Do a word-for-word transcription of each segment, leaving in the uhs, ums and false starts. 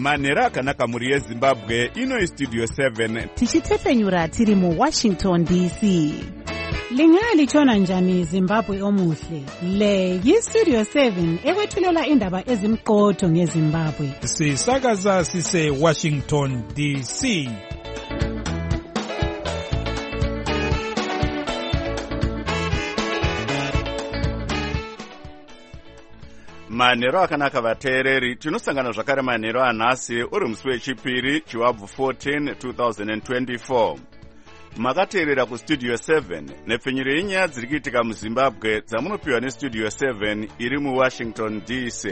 manhero akanaka muri yezimbabwe. Ino istudio seven tichitefenyura tiri muWashington D C. Lingalitshona njani Zimbabwe omuhle? Le yistudio seven ekwethulela indaba ezimqotho ngeZimbabwe. Sisakaza sise Washington D C. manhero akanaka vateereri. Tinosangana zvakare manhero anhasi uri musi wechipiri chiwabvu fourteen twenty twenty-four. Makateerera kustudio seven nepfenyuro yenyaya dziri kuitika muZimbabwe dzamunopiwa nestudio seven iri muWashington D C.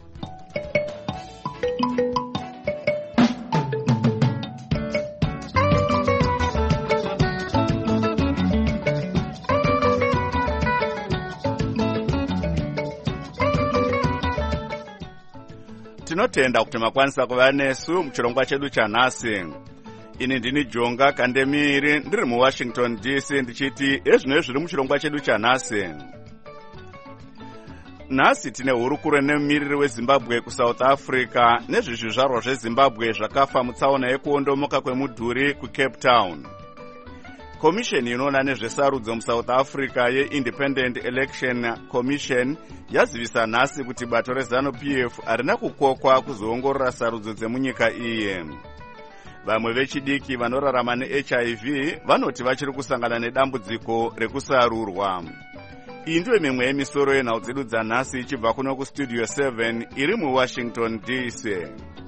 Tinotenda kuti makwanisa kuva nesu muchirongwa chedu chanhasi. Ini ndini Jonga Kandemiri ndiri muWashington D C ndichiti ezvino zviri muchirongwa chedu chanhasi. Nhasi tine hurukuro nemumiriri weZimbabwe kuSouth Africa nezvezvizvarwa zveZimbabwe zvakafa mutsaona yekuondomoka kwemudhuri kuCape Town. Komisheni inoona nezvesarudzo muSouth Africa yeIndependent Election Commission yazivisa nhasi kuti bato reZANU-P F harina kukokwa kuzoongorora sarudzo dzemunyika iyi. Vamwe vechidiki vanorarama neH I V vanoti vachiri kusangana nedambudziko rekusarurwa. Iyi ndiyo mimwe yemisoro yenhau dzedu dzanhasi ichibva kuno kustudio seven iri muWashington D C.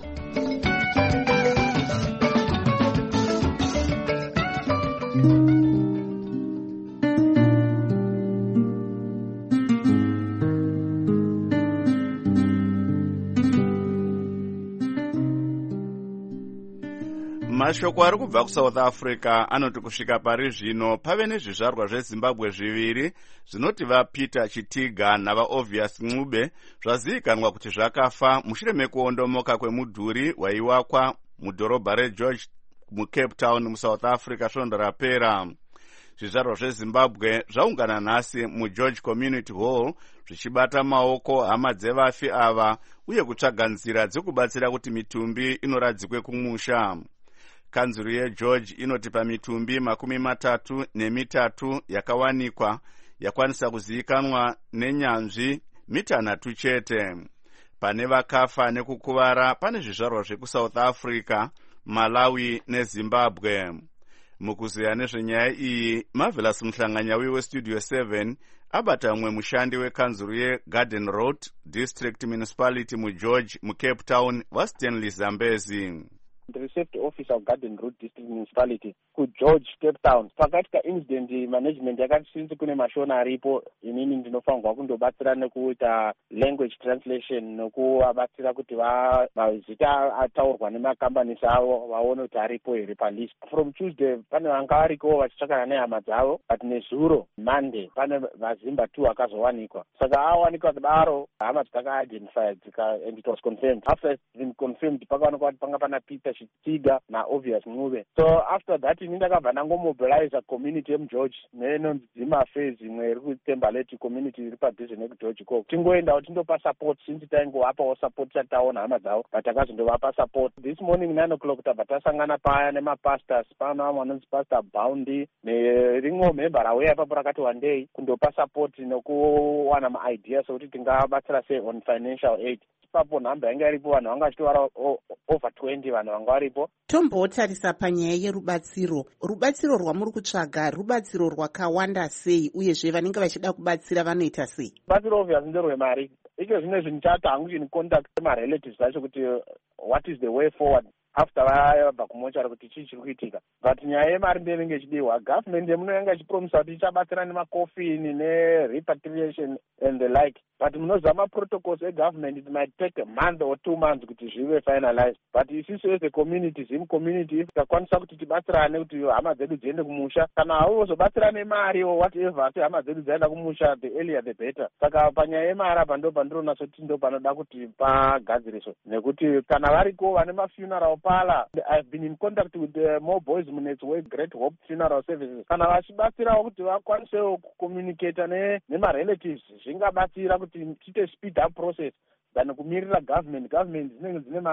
Mashoko ari kubva kuSouth Africa anoti kusvika pari zvino pave nezvizvarwa zveZimbabwe zviviri zvinoti vaPeter Chitiga navaOvius Ncube zvazivikanwa kuti zvakafa mushure mekuondomoka kwemudhuri waivakwa mudhorobha reGeorge muCape Town muSouth Africa svondo rapera. Zvizvarwa zveZimbabwe zvaungana nhasi muGeorge Community Hall zvichibata maoko hama dzevafi ava uye kutsvaga nzira dzekubatsira kuti mitumbi inoradzikwe kumusha. Kanzuru yeGeorge inoti pamitumbi makumi matatu nemitatu yakawanikwa yakwanisa kuzivikanwa nenyanzvi mitanhatu chete. Pane vakafa nekukuvara pane zvizvarwa zvekuSouth Africa, Malawi neZimbabwe. Mukuzeya nezvenyaya iyi, Marvelous Muhlanganyawi westudio seven abata mumwe mushandi wekanzuru yeGarden Road District Municipality muGeorge muCape Town waStanley Zambezi. The receptor officer of Garden Road District Municipality ku George Cape Town pakatika incident management yakati since kune mashona aripo inini ndinofanirwa kundobatsira nekuita language translation nokuvabatsira kuti va mazita ataurwa nemacompanies avo vaone kuti aripo here palist. From Tuesday pane vanga variko vachitsvakana nehama dzavo, but nezuro Monday pane vazimba two akazowanikwa. Saka awanikwa kudaro hama dzaka-identified and it was confirmed. After it's been confirmed pakaonekwa kuti panga pana Peter Chitiga naOvius Ncube. So after that ini ndakabva ndangomobilize community yemuGeorge nenonzima affairs imwe iri kuTembaleti community iri padhuze nekuGeorge koko. Tingoendawo tindopa support since taingovapawo support chataona hama dzavo but takazondovapa support. This morning nine o'clock tabva tasangana paya nemapastors pana vamwe vanonzi Pastor Boundy nerimwe member rauya ipapo rakati one day kundopa support nokuwana maideas okuti tingabatsira sei on financial aid. Ipapo nhamba yanga iripo vanhu vanga vachitovara over twenty vanhu vanga varipo. Tombotarisa panyaya yerubatsiro. Rubatsiro rwamuri kutsvaga rubatsiro rwakawanda sei uyezve vanenge vachida kubatsira vanoita sei? Rubatsiro obviously nderwemari. Icho zvine zvinhu chata hangu chini contact marelatives acho kuti what is the way forward after vabva kumochari kuti chii chiri kuitika. But nyaya yemari ndinenge ichidiwa. Government yemuno yanga ichipromisa kuti ichabatsira nemakofini nerepatriation and the like. But munoziva maprotocols egovernment it might take a month or two months kuti zvive finalized. But isusu as a community, Zim community, tikakwanisa kuti tibatsirane kuti hama dzedu dziende kumusha. Kana hauzobatsira nemari or whatever, asi hama dzedu dzaenda kumusha, the earlier the better. Saka panyaya yemari apa ndo pandiroona soti ndo panoda kuti pagadziriswe. Nekuti kana variko vane mafuneral pala, I've been in contact with uh, more boys munets way Great Hope Funeral Services. Kana vachibatsirawo kuti vakwanisewo kucommunicate ne nemarelatives, zvingabatsira kuti tiite speed up process than kumirira government. Government dzinenge dzine ma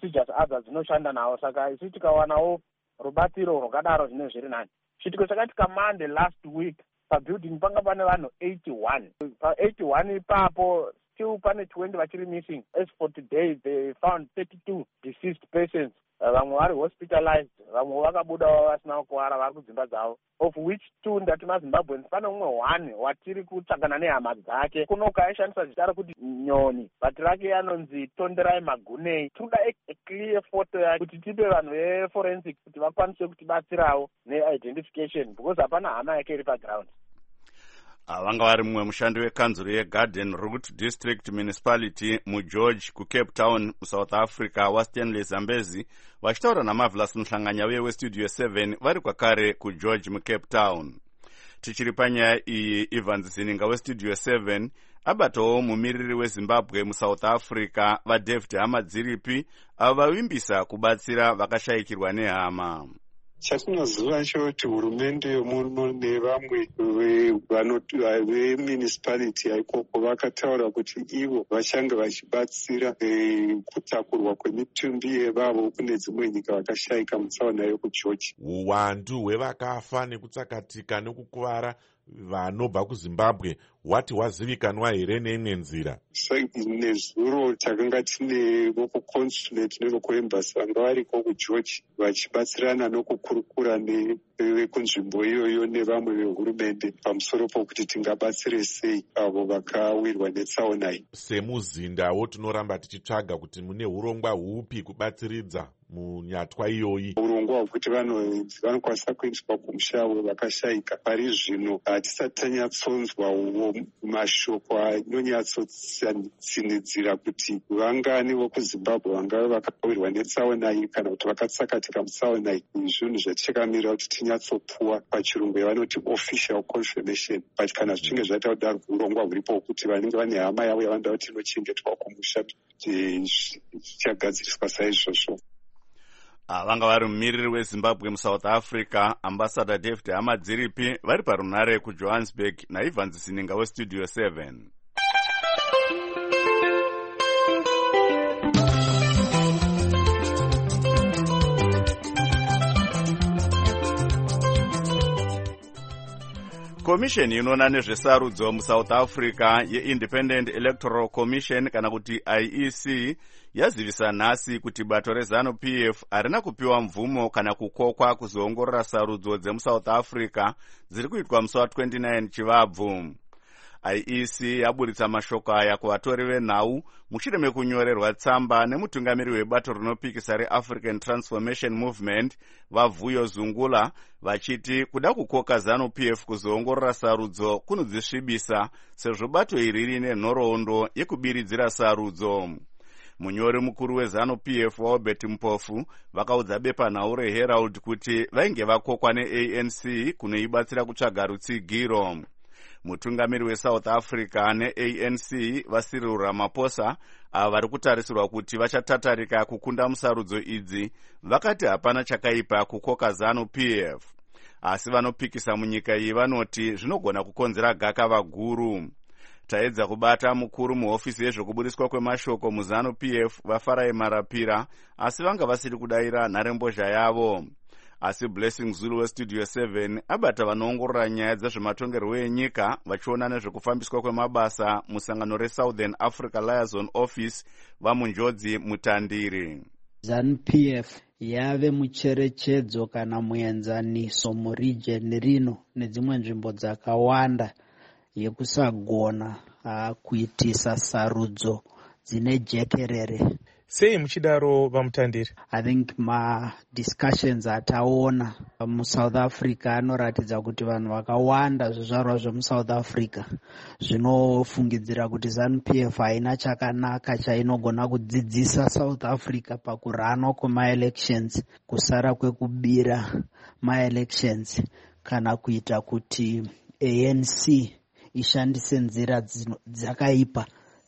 procedures adza dzinoshanda nawo. Saka isi tikawanawo rubatsiro rwakadaro zvine zviri nani. Chitiko chakati kamande last week pabuilding panga pane vanhu eighty-one. Pa eighty-one ipapo still pane twenty vachiri missing. As for today they found thirty-two deceased persons. Vamwe vari hospitalized, vamwe vakabudawo vasina kuwara vari kudzimba dzavo, of which two ndati maZimbabweans. Pane umwe one watiri kutsvagana nehama dzake kunoka aishandisa zita rekuti Nyoni, bati rake anonzi Tonderai Magunei. Toda a clear photo yake kuti tipe vanhu veforensic kuti vakwanise kutibatsirawo neidentification because hapana hama yake iri paground. Vanga vari mumwe mushandi wekanzuro yeGarden Root District Municipality muGeorge kuCape Town muSouth Africa waStanley Zambezi vachitaura naMarvelous Muhlanganya uye weStudio seven vari kwakare kuGeorge muCape Town. Tichiri panyaya iyi, Evans Zininga weStudio seven abatawo mumiriri weZimbabwe muSouth Africa vaDavid Hamadziripi avo vavimbisa kubatsira vakashayikirwa nehama. Chatinoziva choti hurumende yomuno nevamwe vemunicipality ikoko vakataura kuti ivo vachange vachibatsira kutakurwa kwemitumbi yevavo kune dzimwe nyika vakashayika mutsaona yokuGeorge. Uwandu hwevakafa nekutsakatika nekukuvara vanobva kuZimbabwe wati wazivikanwa here neimwe nzira? Nezuro takanga tine vokuconsulate nevokuembassy vanga variko kuGeorge vachibatsirana nokukurukura nevekunzvimbo iyoyo nevamwe vehurumende pamusoro pokuti tingabatsire sei avo vakawirwa netsaona iyi. Semuzindawo tinoramba tichitsvaga kuti mune urongwa hupi kubatsiridza munyatwa iyoyi. Urongwa hwekuti vanokwanisa kuendeswa kumushavo vakashayika. Pari zvino hatisati tanyatsonzwawo mashoko anonyatsotsinidzira kuti vangani vokuZimbabwe vangave vakawirwa netsaona iyi kana kuti vakatsakatika mutsaona iyi. Zvinhu zvatichakamira kuti tinyatsopuwa pachirungu yavanoti official confirmation, but kana zvichinge zvaita kudaro urongwa huripo hwekuti vanenge vane hama yavo yavanoda kuti inochengetwa kumusha zvichagadziriswa saizvozvo. Vanga vari mumiriri weZimbabwe muSouth Africa Ambassador David Hamadziripi vari parunare kuJohannesburg naEvans Zininga weStudio seven. Komisheni inoona nezvesarudzo muSouth Africa yeIndependent Electoral Commission kana kuti I E C yazivisa nhasi kuti bato reZANU-P F harina kupiwa mvumo kana kukokwa kuzoongorora sarudzo dzemuSouth Africa dziri kuitwa musi wa29 Chivabvu. I E C yaburitsa mashoko aya kuvatori venhau mushure mekunyorerwa tsamba nemutungamiri webato rinopikisa reAfrican Transformation Movement vaVuyo Zungula vachiti kuda kukoka ZANU-P F kuzoongorora sarudzo kunodzisvibisa sezvo bato iri rine nhoroondo yekubiridzira sarudzo. Munyori mukuru weZANU-P F waRobert Mpofu vakaudza bepanhau reHerald kuti vainge vakokwa neA N C kunoibatsira kutsvaga rutsigiro. Mutungamiri weSouth Africa neA N C vaCyril Ramaphosa ava vari kutarisirwa kuti vachatatarika kukunda musarudzo idzi vakati hapana chakaipa kukoka ZANU-P F, asi vanopikisa munyika iyi vanoti zvinogona kukonzera gakava guru. Taedza kubata mukuru muhofisi yezvokubudiswa kwemashoko muZANU-P F vaFarai Marapira asi vanga vasiri kudayira nharembozha yavo. Asi Blessing Zulu weStudio seven abata vanoongorora nyaya dzezvematongerwo enyika vachiona nezvekufambiswa kwemabasa musangano reSouthern Africa Liaison Office vamunjodzi mutandiri. ZANU-P F yave mucherechedzo kana muenzaniso muregion rino nedzimwe nzvimbo dzakawanda yekusagona uh, kuitisa sarudzo dzine jekerere. Sei muchidaro vamutandiri? I think ma discussions ataona muSouth Africa anoratidza kuti vanhu vakawanda zvizvarwa zvemuSouth Africa zvinofungidzira kuti ZANU-P F haina chakanaka chainogona kudzidzisa South Africa pakuranwa kwema-elections, kusara kwekubira ma-elections kana kuita kuti A N C ishandise nzira dzakaipa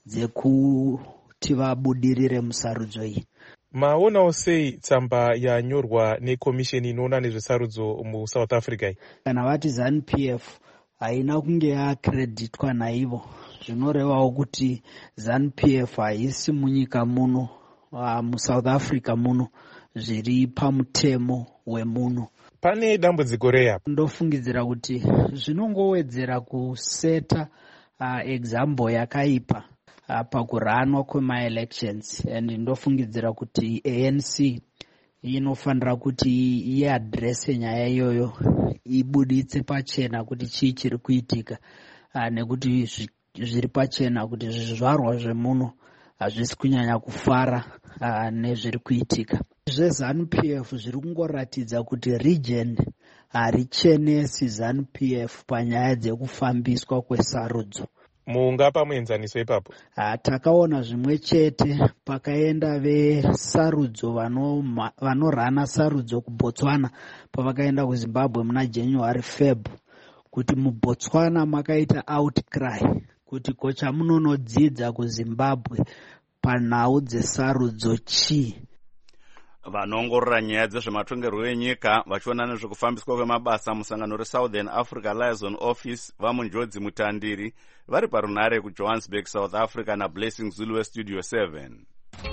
dzekuti vabudirire musarudzo iyi. Maonawo sei tsamba yanyorwa nekomisheni inoona nezvesarudzo muSouth Africa iyi? Kana vati ZANU-P F haina kunge yakreditwa naivo, zvinorevawo kuti ZANU-P F haisi munyika muno uh, muSouth Africa muno zviri pamutemo wemuno. Pane dambudziko reyapo. Ndofungidzira kuti zvinongowedzera kuseta uh, example yakaipa uh, pakuranwa kwema-elections, and ndofungidzira kuti A N C inofanira kuti iadrese nyaya iyoyo, ibuditse pachena kuti chii chiri kuitika, uh, nekuti zviri pachena kuti zvizvarwa zvemuno hazvisi kunyanya kufara uh, nezviri kuitika. ZveZANU P F zviri kungoratidza kuti region harichenesi ZANU P F panyaya dzekufambiswa kwesarudzo. Mungapa muenzaniso ipapo? Uh, takaona zvimwe chete pakaenda vesarudzo vanorana sarudzo kuBotswana pavakaenda kuZimbabwe muna January Feb, kuti muBotswana makaita outcry kuti kocha munonodzidza kuZimbabwe panhau dzesarudzo chii. Vanongorora nyaya dzezvematongerwo enyika vachiona nezvekufambiswa kwemabasa musangano reSouthern Africa Liaison Office vamunjodzi mutandiri vari parunare kuJohannesburg, South Africa naBlessing Zulu weStudio seven.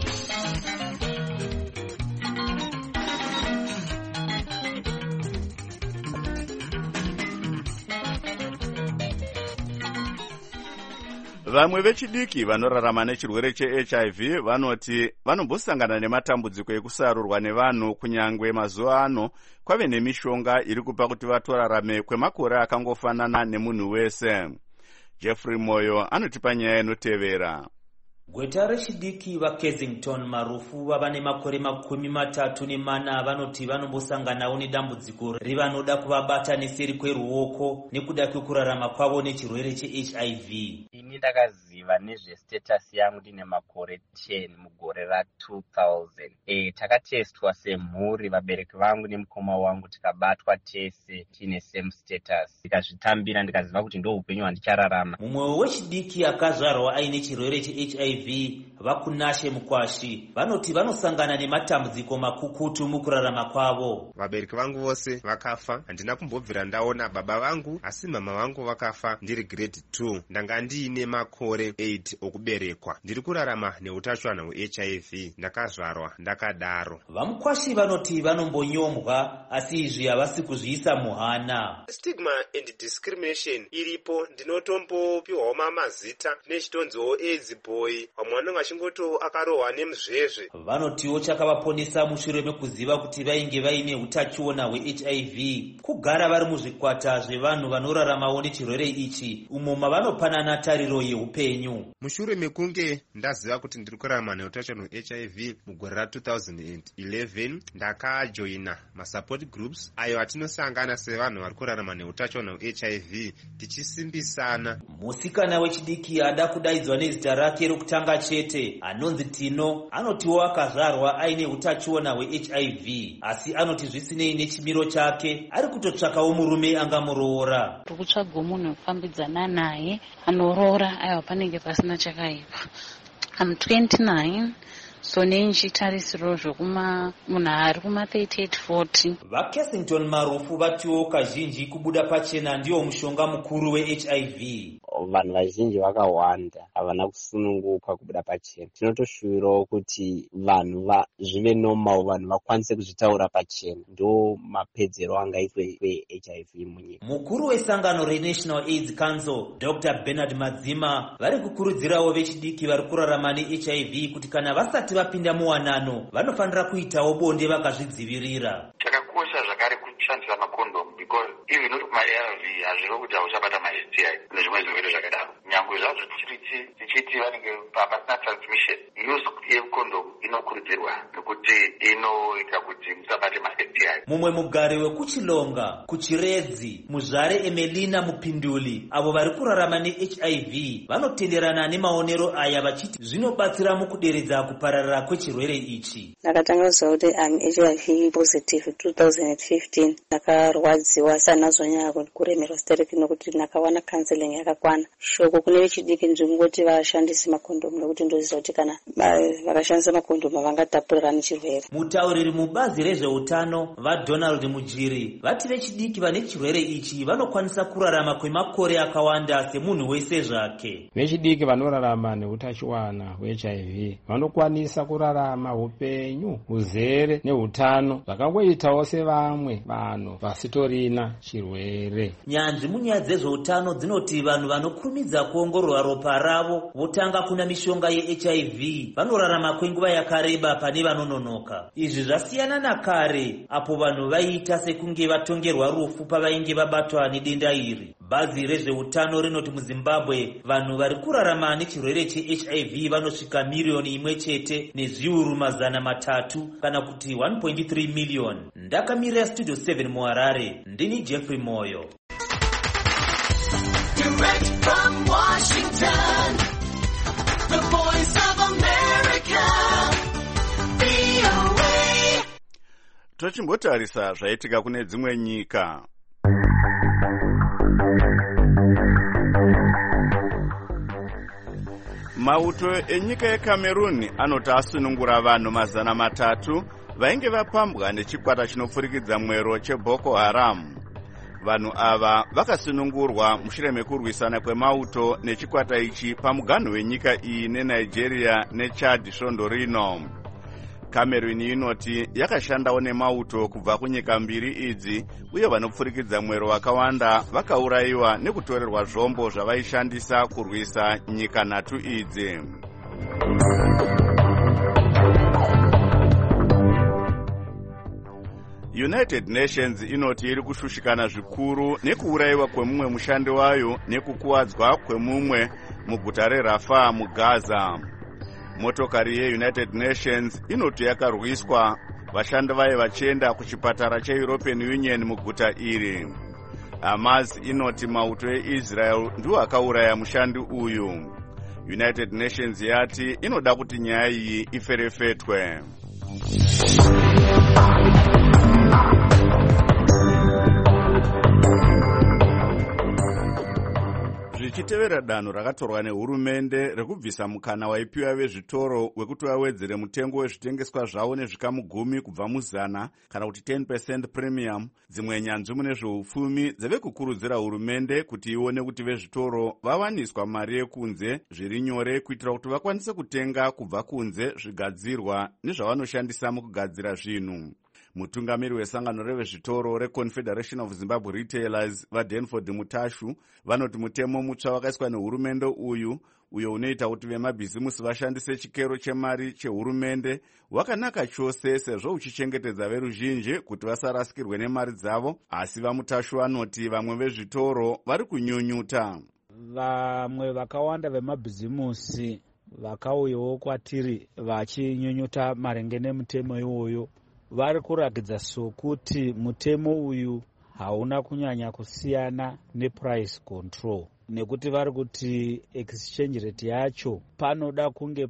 Vamwe vechidiki vanorarama nechirwere cheH I V vanoti vanombosangana nematambudziko ekusarurwa nevanhu kunyangwe mazuva ano kwave nemishonga iri kupa kuti vatorarame kwemakore akangofanana nemunhu wese. Jeffrey Moyo anotipa nyaya inotevera. Gweta rechidiki vaKensington Marufu vava nemakore makumi matatu nemana vanoti vanombosanganawo nedambudziko rivanoda kuvabata neseri kweruoko nekuda kwekurarama kwavo nechirwere cheH I V. Ini ndakaziva nezvestatus yangu ndine makore ten mugore ra two thousand. Eh takatestwa semhuri, vabereki vangu nemukoma wangu tikabatwa tese tine same status. Ndikazvitambira ndikaziva kuti ndo upenyu hwandichararama. Mumwe wechidiki akazvarwa aine chirwere cheH I V vakunashe mukwashi vanoti vanosangana nematambudziko makukutu mukurarama kwavo. Vabereki vangu vose vakafa, handina kumbobvira ndaona baba vangu, asi mama vangu vakafa ndiri grade two. Ndanga ndiine makore eight okuberekwa. Ndiri kurarama neutachiona hweH I V, ndakazvarwa ndakadaro. Vamukwashi vanoti vanombonyombwa asi izvi havasi kuzviisa muhana. Stigma and discrimination iripo, ndinotombopiwawo mamazita nechitonziwo AIDS boy, vamwe vanenge vachingoto akarohwa nemuzvezve. Vanotiwo chakavaponesa mushure mekuziva kuti vainge vaine utachiona hweH I V kugara vari muzvikwata zvevanhu vanoraramawo nechirwere ichi umo mavanopanana tariro yeupenyu. Mushure mekunge ndaziva kuti ndiri kurarama neutachiona hweH I V mugore ra two thousand eleven, ndakajoina masupport groups ayo atinosangana sevanhu vari kurarama neutachiona hweH I V tichisimbisana. Musikana wechidiki ada kudaidzwa nezita rake rokutanga chete anonzi Tino anotiwo akazvarwa aine utachiona hweH I V asi anoti zvisinei nechimiro chake ari kutotsvakawo murume angamuroora. Kutsvaga munhu wekufambidzana naye anoroora aiwa panenge pasina chakaipa. I'm twenty-nine. So nenchitarisiro zvokuma munhu ari kuma thirty-eight forty. VaKensington Marufu vatiwo kazhinji kubuda pachena ndiwo mushonga mukuru weH I V. Vanhu vazhinji vakawanda havana kusununguka kubuda pachena. Tinotoshuvirawo kuti vanhu zvive normal, vanhu vakwanise kuzvitaura pachena. Ndo mapedzero angaitwe kweH I V munyika. Mukuru wesangano reNational AIDS Council Doctor Bernard Madzima vari kukurudzirawo vechidiki vari kurarama neH I V kuti kana vasati vapinda muwanano vanofanira kuitawo bonde vakazvidzivirira. Chakakosha zvakare kushandisa makondomu because even uri kuma A R V hazvivo kuti hauchabata maS T I nezvimwe zvirwere zvakadaro. Nyangwe zvazvo tichiti tichiti vanenge pasina transmission, use yekondomu inokurudzirwa nekuti inoita kuti musabate maS T I. Mumwe mugare wekuchilonga kuchiredzi muzvare Emelina Mupinduli avo vari kurarama neH I V vanotenderana nemaonero aya vachiti zvinobatsira mukuderedza kupararira kwechirwere ichi. Ndakatanga kuziva kuti I'm H I V positive two thousand fifteen. Ndakarwadziwa sani nazonyanya kuremerwa zitereki nokuti nakawana counseling yakakwana. Shoko kune vechidiki ndingoti vashandise makondomu nokuti ndoziva kuti kana vakashandisa makondomu vangatapurirana chirwere. Mutauriri mubazi rezveutano vaDonald Mujiri vati vechidiki vane chirwere ichi vanokwanisa kurarama kwemakore akawanda semunhu wese zvake. Vechidiki vanorarama neutachiwana hwe-H I V vanokwanisa kurarama upenyu huzere neutano zvakangoitawo sevamwe vanhu vasitorina chirwere. Nyanzvi munyaya dzezveutano dzinoti vanhu vanokurumidza kuongororwa ropa ravo votanga kuna mishonga ye-H I V vanorarama kwenguva yakareba pane vanononoka. Izvi zvasiyana nakare apo vanhu vaiita sekunge vatongerwa rufu pavainge vabatwa nedenda iri. Bazi rezveutano rinoti muZimbabwe vanhu vari kurarama nechirwere che-H I V vanosvika miriyoni imwe chete nezviuru mazana matatu kana kuti one point three million. Ndakamirira Studio seven muHarare, ndini Jeffrey Moyo. Direct from Washington, the voice of America, V O A. Tochimbotarisa zvaitika kune dzimwe nyika. Mauto enyika yeCameroon anoti asunungura vanhu mazana matatu vainge vapambwa nechikwata chinopfurikidza mwero cheBoko Haram. Vanhu ava vakasunungurwa mushure mekurwisana kwemauto nechikwata ichi pamuganho wenyika iyi neNigeria neChad svondo rino. Cameroon inoti yakashandawo nemauto kubva kunyika mbiri idzi uye vanopfurikidza mwero vakawanda vakaurayiwa nekutorerwa zvombo zvavaishandisa kurwisa nyika nhatu idzi. United Nations inoti iri kushushikana zvikuru nekuurayiwa kwemumwe mushandi wayo nekukuwadzwa kwemumwe muguta reRafah muGaza. Motokari yeUnited Nations inoti yakarwiswa vashandi vayo vachienda kuchipatara cheEuropean Union muguta iri. Hamas inoti mauto eIsrael ndiwo akauraya mushandi uyu. United Nations yati inoda kuti nyaya iyi iferefetwe. Zvichitevera danho rakatorwa nehurumende rekubvisa mukana waipiwa vezvitoro wekuti vawedzere mutengo wezvitengeswa zvavo nezvikamu gumi kubva muzana kana kuti ten percent premium, dzimwe nyanzvi mune zveupfumi dzave kukurudzira hurumende kuti ione kuti vezvitoro vawaniswa mari yekunze zviri nyore kuitira kuti vakwanise kutenga kubva kunze zvigadzirwa nezvavanoshandisa mukugadzira zvinhu. Mutungamiri wesangano revezvitoro reConfederation of Zimbabwe Retailers vaDenford Mutashu vanoti mutemo mutsva wakaiswa nehurumende uyu uyo unoita kuti vemabhizimusi vashandise chikero chemari chehurumende wakanaka chose sezvo uchichengetedza veruzhinji kuti vasarasikirwe nemari dzavo, asi vaMutashu vanoti vamwe vezvitoro vari kunyunyuta. Vamwe vakawanda vemabhizimusi vakauyawo kwatiri vachinyunyuta maringe nemutemo iwoyo. Vari kurakidza sokuti mutemo uyu hauna kunyanya kusiyana neprice control, nekuti vari kuti exchange rate yacho panoda kunge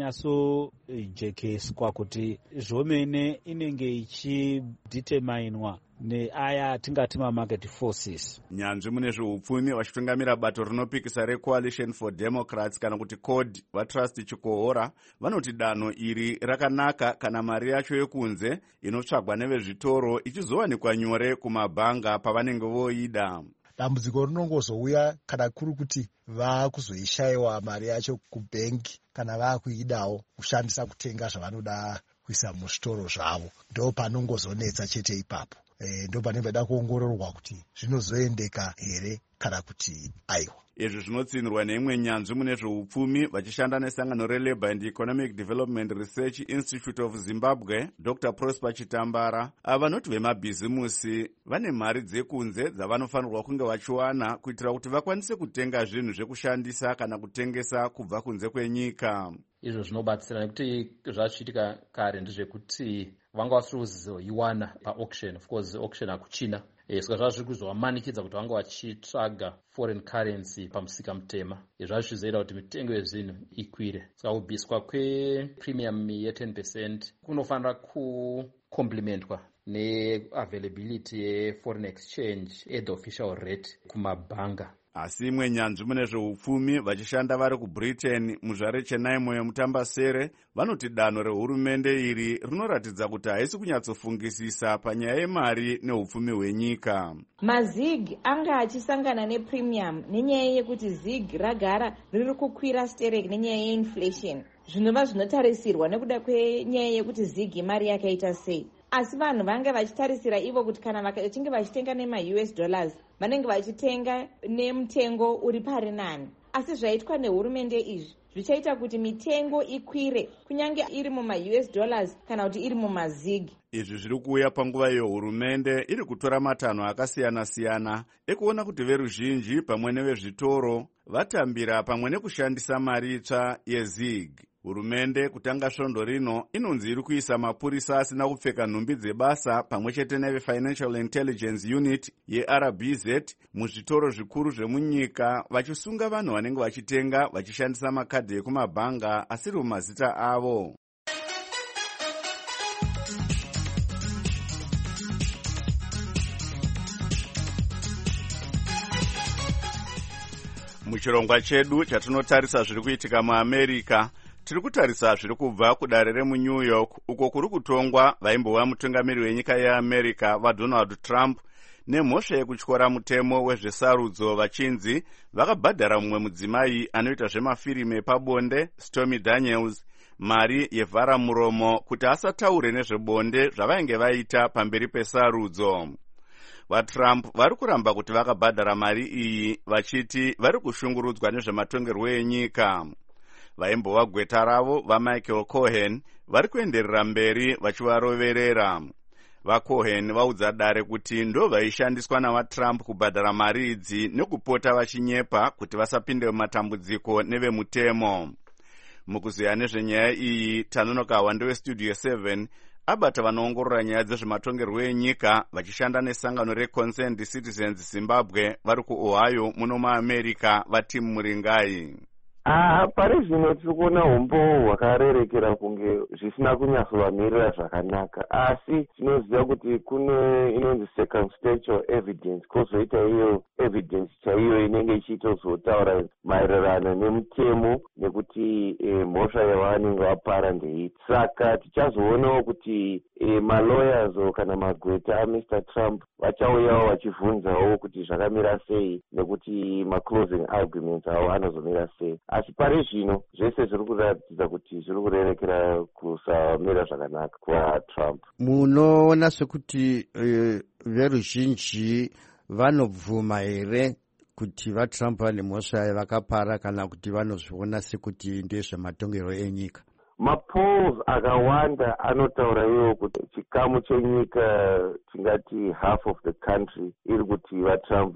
pakanyasojekeswa kuti zvomene inenge ichideterminwa neaya atingati mamarket forces. Nyanzvi mune zveupfumi vachitungamira bato rinopikisa reCoalition for Democrats kana kuti C O D vaTrust Chikohora vanoti danho iri rakanaka kana mari yacho yekunze inotsvagwa nevezvitoro ichizowanikwa nyore kumabhanga pavanenge voida. Dambudziko rinongozouya kana kuri kuti vakuzoishayiwa mari yacho kubhengi kana vakuidawo kushandisa kutenga zvavanoda kuisa muzvitoro zvavo, ndo panongozonetsa chete ipapo. E, ndo panenge da kuongororwa kuti zvinozoendeka here kana kuti aiwa. Izvi zvinotsinirwa neimwe nyanzvi mune zveupfumi vachishanda nesangano reLabour and Economic Development Research Institute of Zimbabwe, Doctor Prosper Chitambara. Ava vanoti vemabhizimusi vane mari dzekunze dzavanofanirwa kunge vachiwana kuitira kuti vakwanise kutenga zvinhu zvekushandisa kana kutengesa kubva kunze kwenyika. Izvo zvinobatsira nekuti zvachiitika kare ndezvekuti vanga vasiri kuzoiwana paauction. Of course auction hakuchina, saka zvazviri kuzovamanikidza kuti vanga vachitsvaga foreign currency pamusika mutema. Zvazvo zvizoita kuti mitengo yezvinhu ikwire. Saka kubviswa kwepremium ye ten percent kunofanira kukomplimentwa neavailability yeforeign exchange at the official rate kumabhanga. Asi imwe nyanzvi mune zveupfumi vachishanda vari kubritain muzvare chenaimo yemutambasere vanoti danho rehurumende iri rinoratidza kuti haisi kunyatsofungisisa panyaya yemari neupfumi hwenyika. mazig anga achisangana nepremium nenyaya yekuti zig ragara riri kukwira stereki nenyaya yeinflation, zvinova zvinotarisirwa nekuda kwenyaya yekuti zig mari yakaita sei. Asi vanhu vanga vachitarisira ivo kuti kana vachinge vachitenga nema-U S dollars vanenge vachitenga nemutengo uri pari nani. Asi zvaitwa nehurumende izvi zvichaita kuti mitengo ikwire kunyange iri muma-U S dollars kana kuti iri mumazig. Izvi zviri kuuya panguva iyo hurumende iri kutora matanho akasiyana-siyana ekuona kuti veruzhinji pamwe nevezvitoro vatambira pamwe nekushandisa mari itsva yezig. Hurumende kutanga svondo rino inonzi iri kuisa mapurisa asina kupfeka nhumbi dzebasa pamwe chete neve-Financial Intelligence Unit ye-R B Z muzvitoro zvikuru zvemunyika vachisunga vanhu vanenge vachitenga vachishandisa makadhi ekumabhanga asiri mumazita avo. Muchirongwa chedu chatinotarisa zviri kuitika muAmerica, tiri kutarisa zviri kubva kudare remuNew York uko kuri kutongwa vaimbova mutungamiri wenyika yeAmerica vaDonald Trump nemhosva yekutyora mutemo wezvesarudzo vachinzi vakabhadhara mumwe mudzimai anoita zvemafirimu epabonde Stormy Daniels mari yevhara muromo kuti asataure nezvebonde zvavainge vaita pamberi pesarudzo. VaTrump vari kuramba kuti vakabhadhara mari iyi vachiti vari kushungurudzwa nezvematongerwo enyika. Vaimbova gweta ravo vaMichael Cohen vari kuenderera mberi vachivaroverera. VaCohen vaudza dare kuti ndo vaishandiswa navaTrump kubhadhara mari idzi nekupota vachinyepa kuti vasapinde mumatambudziko nevemutemo. Mukuziya nezvenyaya iyi tanonoka wande westudio seven abata vanoongorora nyaya dzezvematongerwo enyika vachishanda nesangano reConcerned Citizens Zimbabwe vari kuOhio muno muAmerica vaTim Muringai. Ah, pari zvino tiri kuona umbo hwakarerekera kunge zvisina kunyatsovamirira zvakanaka, asi tinoziva kuti kune inonzi circumstantial evidence, kwozoita iyo evidence chaiyo inenge ichitozotaura maererano nemutemo nekuti e, mhosva yavanenge vapara ndeipi. Saka tichazoonawo kuti e, malawyers kana magweta aMr Trump vachauyawo vachibvunzawo kuti zvakamira sei nekuti maclosing arguments avo anozomira sei. Asi pari zvino zvese zviri kuratidza kuti zviri kurerekera kusamira zvakanaka kwaTrump. Munoona sekuti uh, veruzhinji vanobvuma here kuti vaTrump vane mhosva vakapara kana kuti vanozviona sekuti ndezvematongerwo enyika? Mapolls akawanda anotaura iwo kuti chikamu chenyika tingati half of the country iri kuti vaTrump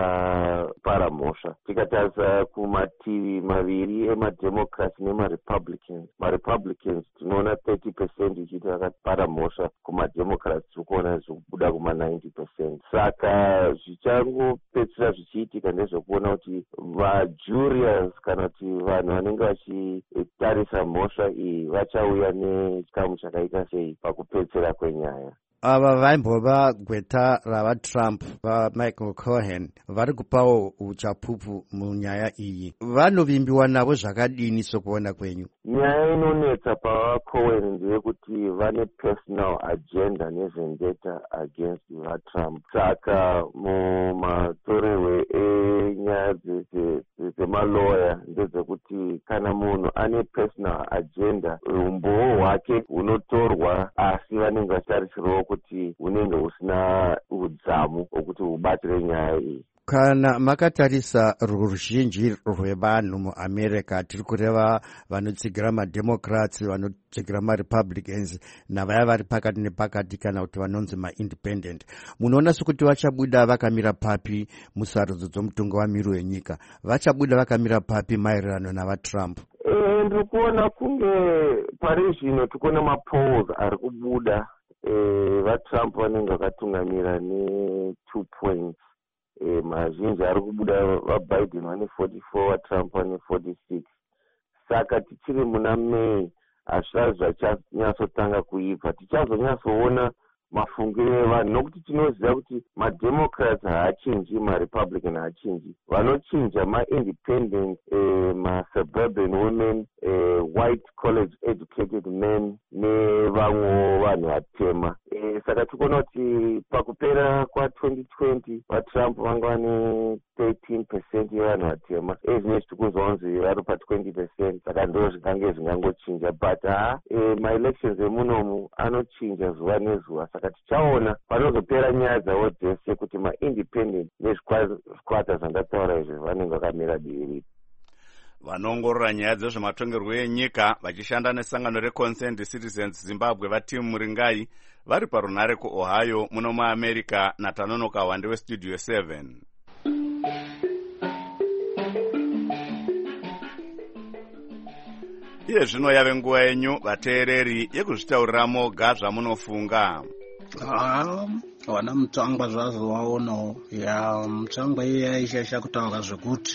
vakapara mhosva. Tikatarisa kumativi maviri emademocrats nemarepublicans, marepublicans tinoona thirty percent ichiti vakapara mhosva, kumademocrats tiri kuona zvikubuda kuma ninety percent. Saka zvichangopedzisira zvichiitika ndezvekuona kuti vajuriors kana kuti vanhu vanenge vachitarisa mhosva iyi vachauya nechikamu chakaita sei pakupedzisira kwenyaya. Ava vaimbova gweta ravaTrump vaMichael Cohen vari kupawo uchapupu munyaya iyi. Vanovimbiwa navo zvakadini sokuona kwenyu? Nyaya inonetsa pavaCohen ndeyekuti vane personal agenda nevendetta against vaTrump. Saka mumatorerwe enyaya dzemaloya ndedzekuti kana munhu ane personal agenda umboo hwake hunotorwa, asi vanenge vachitarisirawo kuti unenge usina udzamu hwekuti hubatire nyaya iyi. Kana makatarisa ruzhinji rwevanhu muAmerica, tiri kureva vanotsigira mademocrats, vanotsigira marepublicans navaya vari pakati nepakati kana kuti vanonzi maindependent, munoona sekuti vachabuda vakamira papi musarudzo dzomutongo wamiri wenyika? Vachabuda vakamira papi maererano navaTrump? E, ndiri kuona kunge pari zvino tiri kuona mapolls ari kubuda. E, vaTrump vanenge vakatungamira ne-two points. E, mazhinji ari kubuda vaBiden vane forty-four, vaTrump vane forty-six. Saka tichiri muna May hazvisati zvachanyatsotanga kuibva. Tichazonyatsoona mafungiro evanhu, nokuti tinoziva kuti mademocrats haachinji, marepublican haachinji. Vanochinja maindependent, eh, masuburban women, eh, white college educated men nevamwe vanhu vatema. Eh, saka tikuona kuti pakupera kwa-twenty twenty vatrump vanga vane thirteen percent yevanhu vatema, ezvinezvi tikuzonzi vari pa-twenty percent, saka ndo zvikange zvingangochinja. But ha eh, maelections emunomu anochinja zuva nezuva, saka tichaona panozopera nyaya dzavo dzese kuti maindependent nezvikwata zvandataura izvi vanenge vakamira divi ripi. Vanoongorora nyaya dzezvematongerwo enyika vachishanda nesangano reConcerned Citizens Zimbabwe vatimu Muringai vari parunhare kuOhio muno muAmerica naTanonoka Wande weStudio seven. Iye zvino yave nguva yenyu vateereri yekuzvitaurira moga zvamunofunga. Ah, wana mutsangwa zvazo waonawo. Ya mutsangwa iye yaishasha kutaura zvekuti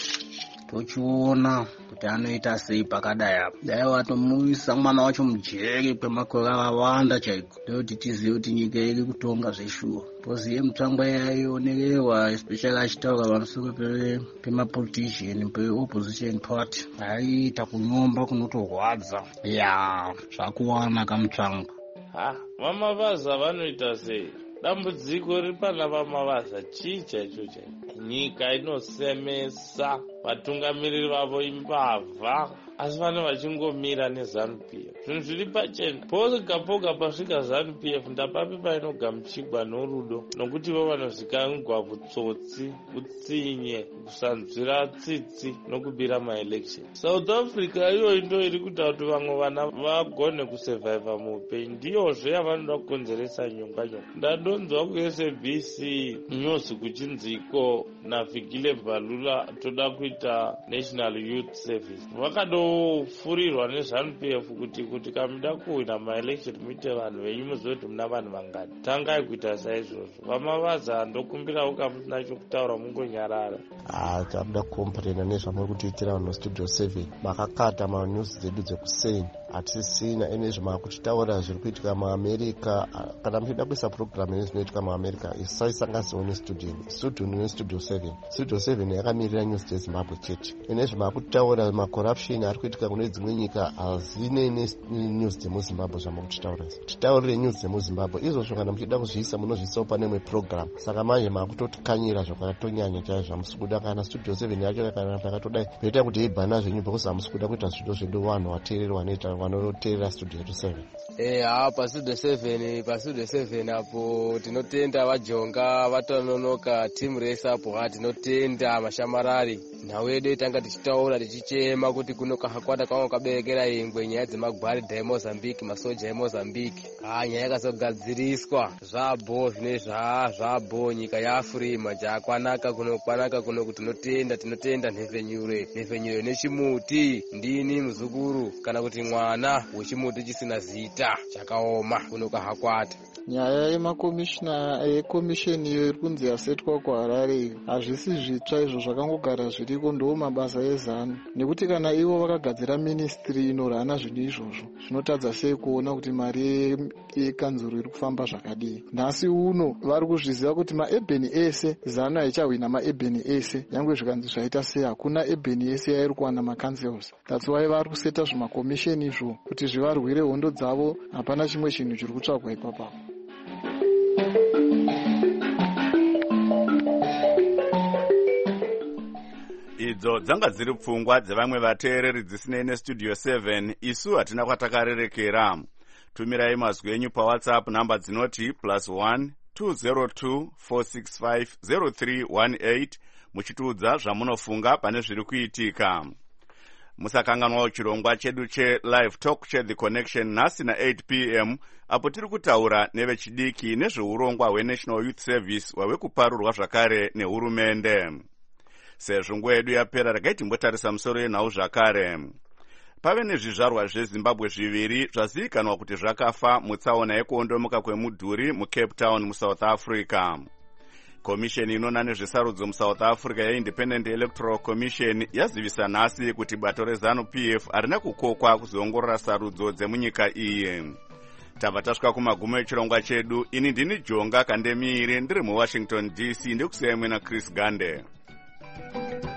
tochiona kuti anoita sei pakadai apa. Dai watomuisa mwana wacho mujeri kwemakore akawanda chaiko, ndokuti tizive kuti nyika iri kutonga zveshuwa. Poziye mutsangwa yaionekerwa especially achitaura pamusoro pemapolitician peopposition party, aiita kunyomba kunotorwadza. Ya zvakuwana kamutsangwa. Ha, vamavaza vanoita sei? Dambudziko riri pana vamavaza chii chaicho chaicho? Nyika inosemesa, vatungamiriri vavo imbavha, asi vane vachingomira neZANU-P F. Zvinhu zviri pachena. Poga poga pasvika ZANU-P F ndapapi painogamuchigwa norudo, nokuti vo vanozvikanigwa vutsotsi, utsinye, kusanzwira tsitsi nokubira maelection. South Africa iyoyi ndo iri kuita kuti vamwe vana vagone kusurviva muupenyu, ndiyozve yavanoda kukonzeresa nyonga nyonga. Ndadonzwa ku-S A B C news kuchinziko naVikile Mbalula toda kuita National Youth Service. Vakadofurirwa neZANU-P F kuti kuti kamuda kuwina maelection muite vanhu venyu muzive kuti muna vanhu vangani. Tangai kuita saizvozvo. Vamavaza ndokumbirawo kamusina chokutaura mungonyarara. Ah, tabuda kukomplena nezvamuri kutiitira vanhu Studio seven. Makakata manews dzedu dzekuseni. Hatisisina ene zvamakuchitaura zviri kuitika muAmerica. Kana muchida kuisa program nezvinoitika muAmerica, isaisanganisawo nestudio studio nestudio seven. Studio seven yakamirira news dzeZimbabwe chete. Ene zvamakutaura macorruption ari kuitika kune dzimwe nyika hazine news dzemuZimbabwe zvamakuchitaura. Titaurire news dzemuZimbabwe. Izvozvo kana muchida kuzviisa munozviisawo pane imwe program. Saka manje makutotikanyira zvakatonyanya chaizvo zvamusikuda. Kana studio seven yacho kana takatodai zvoita kuti ibhana zvenyu because hamusikuda kuita zvido zvedu vanhu vateereri vanoita vanoteerera studio seven. Eh, ha pastudio seven pastudio seven apo tinotenda vajonga vatanonoka team race apo ha tinotenda mashamarari nhau yedu itanga tichitaura tichichema kuti kuno kahakwata kwangu kaberekera ingwe nyaya dzemagwaridha eMozambique, masoja eMozambique. Ha nyaya yakazogadziriswa zvabho zvinezvi ha zvabho nyika yaFrima jakwanaka kuno kwanaka kuno kuti tinotenda tinotenda nhefenyure nhefenyure nechimuti ndini muzukuru kana kuti mwana wechimuti chisina zita chakaoma kuno kahakwata. Nyaya yemakomishina ekomisheni iyo iri kunzi yasetwa kuHarare hazvisi zvitsva, izvo zvakangogara zviriko, ndo mabasa eZANU. Nekuti kana ivo vakagadzira ministry inorana zvinhu izvozvo, zvinotadza sei kuona kuti mari yekanzuro iri kufamba zvakadii. Nhasi uno vari kuzviziva kuti maebheni ese ZANU haichahwina maebheni ese, nyangwe zvikanzi zvaita sei hakuna ebheni ese yairi kuwana macancels. That's why vari kuseta zvimakomisheni izvo kuti zvivarwire hondo dzavo. Hapana chimwe chinhu chiri kutsvagwa ipapo. Idzo dzanga dziri pfungwa dzevamwe vateereri dzisinei neStudio seven. Isu hatina kwatakarerekera. Tumirai mazwi enyu paWhatsApp namba dzinoti plus one two zero two four six five zero three one eight muchitiudza zvamunofunga pane zviri kuitika. Musakanganwa chirongwa chedu che-Live Talk che-The Connection nhasi na-eight p m apo tiri kutaura nevechidiki nezveurongwa hweNational Youth Service hwave kuparurwa zvakare nehurumende. Sezvo nguva yedu yapera, regai timbotarisa musoro yenhau zvakare. Pave nezvizvarwa zveZimbabwe zviviri zvazivikanwa kuti zvakafa mutsaona yekuondomoka kwemudhuri muCape Town muSouth Africa. Komisheni inoona nezvesarudzo muSouth Africa yeIndependent Electoral Commission yazivisa nhasi kuti bato reZANU-P F harina kukokwa kuzoongorora sarudzo dzemunyika iyi. tabva tasvika kumagumo echirongwa chedu. Ini ndini Jonga Kandemire ndiri muWashington D C, ndikusiyai mwena Chris Gande.